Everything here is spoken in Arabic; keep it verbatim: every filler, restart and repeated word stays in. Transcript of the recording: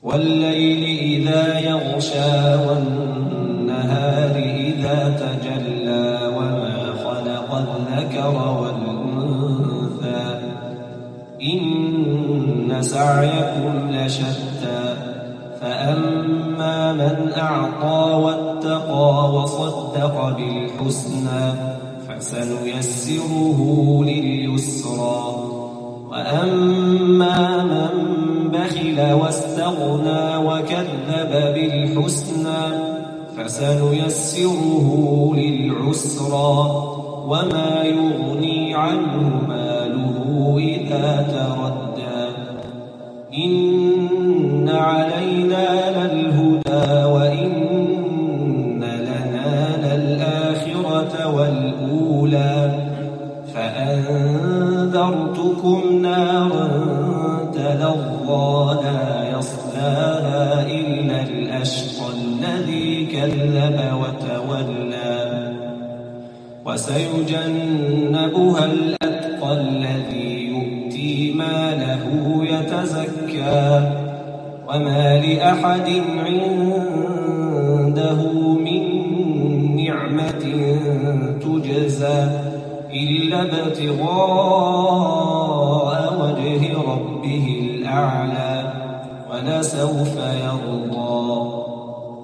والليل إذا يغشى والنهار إذا تجلى وما خلق الذكر والأنثى إن سعيكم لشتى فأما من أعطى واتقى وصدق بالحسنى فسنيسره لليسرى وأما من بخل واستغنى وكذب بالحسنى فسنيسره للعسرى وما يغني عنه ماله إذا تردى إن علينا للهدى وإن لنا للآخرة والأولى فأنذرتكم نارا تلظى لا يصلاها إلا الأشقى الذي كذب وتولى وسيجنبها الأتقى الذي يؤتي ماله يتزكى وما لأحد عنده من نعمة تجزى إلا ابتغاء وجه ربه الأعلى ولسوف يرضى.